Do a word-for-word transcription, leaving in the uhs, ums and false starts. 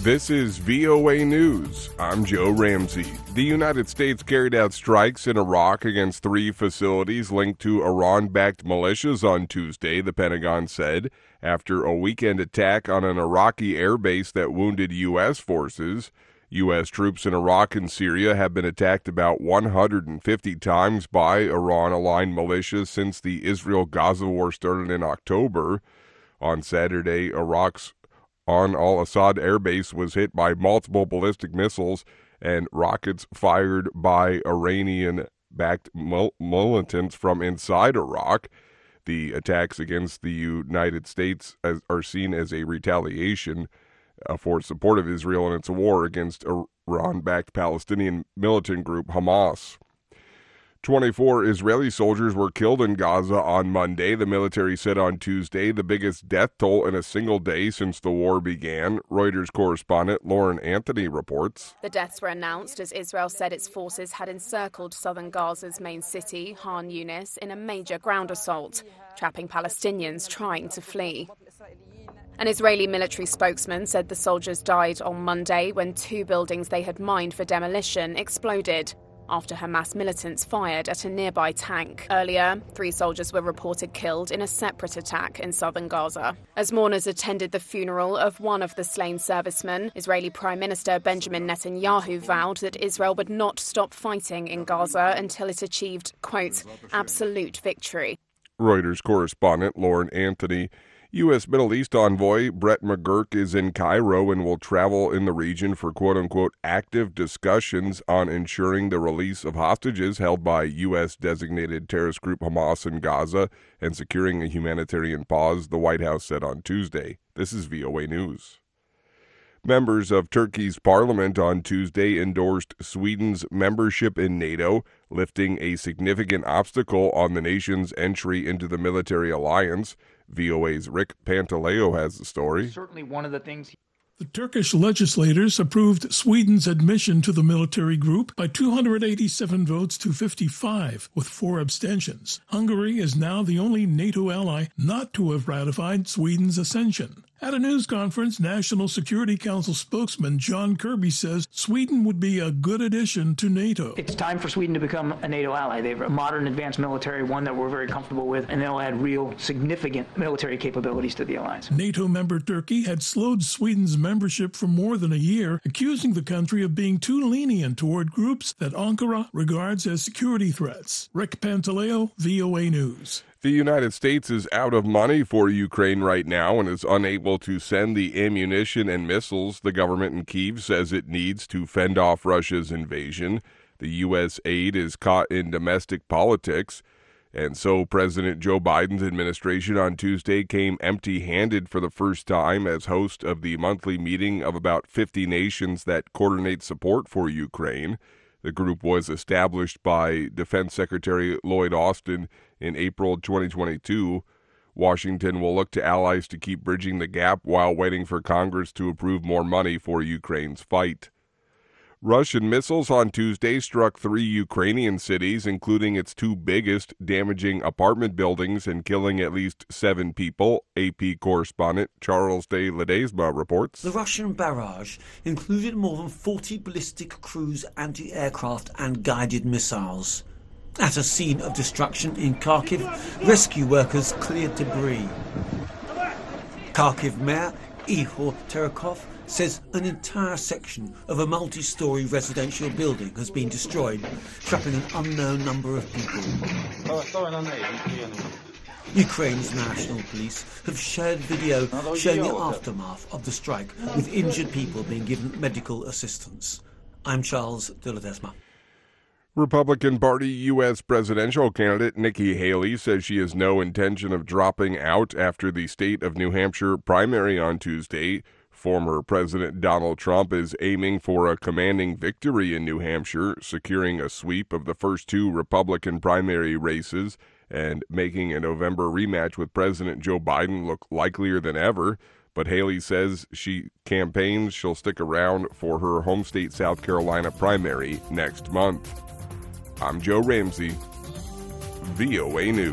This is V O A News. I'm Joe Ramsey. The United States carried out strikes in Iraq against three facilities linked to Iran-backed militias on Tuesday, the Pentagon said, after a weekend attack on an Iraqi airbase that wounded U S forces. U S troops in Iraq and Syria have been attacked about one hundred fifty times by Iran-aligned militias since the Israel-Gaza war started in October. On Saturday, Iraq's On al-Assad airbase was hit by multiple ballistic missiles and rockets fired by Iranian-backed militants from inside Iraq. The attacks against the United States as, are seen as a retaliation uh, for support of Israel in its war against Iran-backed Palestinian militant group Hamas. twenty-four Israeli soldiers were killed in Gaza on Monday, the military said on Tuesday, the biggest death toll in a single day since the war began. Reuters correspondent Lauren Anthony reports. The deaths were announced as Israel said its forces had encircled southern Gaza's main city, Khan Yunis, in a major ground assault, trapping Palestinians trying to flee. An Israeli military spokesman said the soldiers died on Monday when two buildings they had mined for demolition exploded after Hamas militants fired at a nearby tank. Earlier, three soldiers were reported killed in a separate attack in southern Gaza. As mourners attended the funeral of one of the slain servicemen, Israeli Prime Minister Benjamin Netanyahu vowed that Israel would not stop fighting in Gaza until it achieved, quote, absolute victory. Reuters correspondent Lauren Anthony. U S. Middle East envoy Brett McGurk is in Cairo and will travel in the region for quote-unquote active discussions on ensuring the release of hostages held by U S.-designated terrorist group Hamas in Gaza and securing a humanitarian pause, the White House said on Tuesday. This is V O A News. Members of Turkey's parliament on Tuesday endorsed Sweden's membership in NATO, lifting a significant obstacle on the nation's entry into the military alliance. V O A's Rick Pantaleo has the story. Certainly one of the things. The Turkish legislators approved Sweden's admission to the military group by two hundred eighty-seven votes to fifty-five, with four abstentions. Hungary is now the only NATO ally not to have ratified Sweden's accession. At a news conference, National Security Council spokesman John Kirby says Sweden would be a good addition to NATO. It's time for Sweden to become a NATO ally. They have a modern advanced military, one that we're very comfortable with, and they'll add real significant military capabilities to the alliance. NATO member Turkey had slowed Sweden's membership for more than a year, accusing the country of being too lenient toward groups that Ankara regards as security threats. Rick Pantaleo, V O A News. The United States is out of money for Ukraine right now and is unable to send the ammunition and missiles the government in Kyiv says it needs to fend off Russia's invasion. The U S aid is caught in domestic politics, and so President Joe Biden's administration on Tuesday came empty-handed for the first time as host of the monthly meeting of about fifty nations that coordinate support for Ukraine. The group was established by Defense Secretary Lloyd Austin in April twenty twenty-two. Washington will look to allies to keep bridging the gap while waiting for Congress to approve more money for Ukraine's fight. Russian missiles on Tuesday struck three Ukrainian cities, including its two biggest, damaging apartment buildings and killing at least seven people. A P correspondent Charles de Ledesma reports. The Russian barrage included more than forty ballistic cruise anti-aircraft and guided missiles. At a scene of destruction in Kharkiv, rescue workers cleared debris. Kharkiv Mayor Ihor Terekov says an entire section of a multi-storey residential building has been destroyed, trapping an unknown number of people. Ukraine's national police have shared video showing the aftermath of the strike, with injured people being given medical assistance. I'm Charles de Ledesma. Republican Party U S presidential candidate Nikki Haley says she has no intention of dropping out after the state of New Hampshire primary on Tuesday. Former President Donald Trump is aiming for a commanding victory in New Hampshire, securing a sweep of the first two Republican primary races and making a November rematch with President Joe Biden look likelier than ever. But Haley says she campaigns she'll stick around for her home state South Carolina primary next month. I'm Joe Ramsey, V O A News.